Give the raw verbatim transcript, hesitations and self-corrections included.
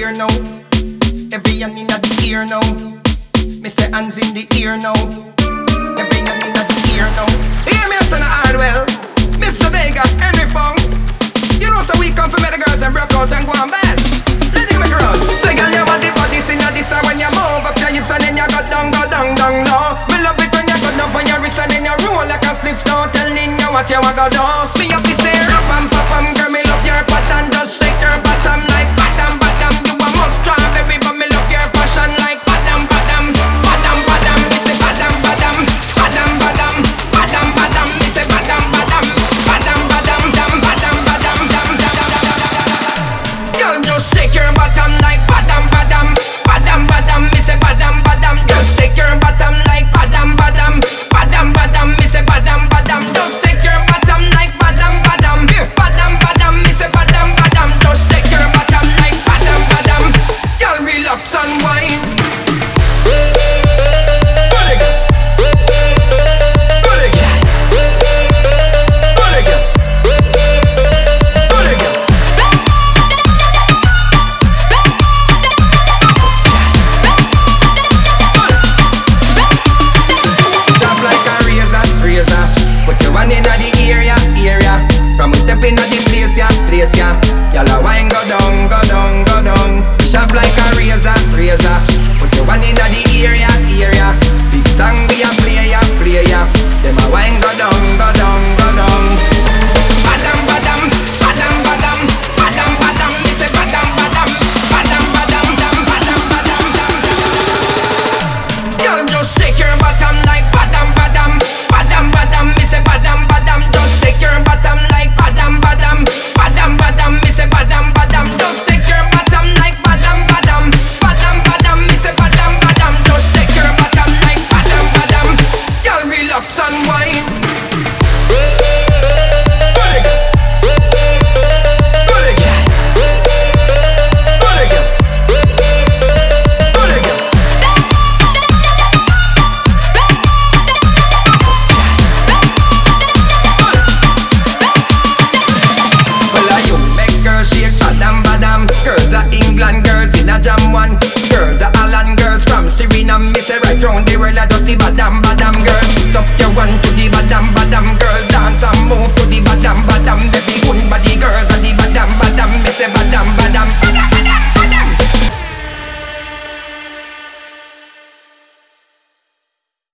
ear now. Every hand in the ear now. Me say hands in the ear now. Every hand in the ear now. Hear me son Hardwell, Mister Vegas, Henry Fong. You know so we come for the girls and broke out and go on bad. Let it make a run. Say girl you want the body sing this and when you move up your hips and then you go down, go down, down low. Me love it when you go down on your wrist and then you roll like a spliff down. Telling you what you want go down. Me have to say rap and pop and girl me love your pattern. Just shake your bottom like bottom, bottom. You a must strawberry but me love your passion like bottom, bottom, bottom, bottom. Me say bottom, bottom, bottom, bottom, bottom, bottom. Me say bottom, bottom, bottom, bottom, bottom, bottom, bottom, bottom. Girl just shake your bottom like bottom, bottom, bottom, bottom. Me say bottom, bottom. Just shake your bottom like bottom, bottom, bottom, bottom. Me say bottom, bottom. Just shake your bottom like bottom, bottom, bottom, bottom. Me say bottom, bottom. Just shake your bottom like bottom, bottom. Girl relax and wine. In the place, yeah, place, yeah. Y'all a wine go down, go down, go down. Sharp like a razor, razor. Put your one in the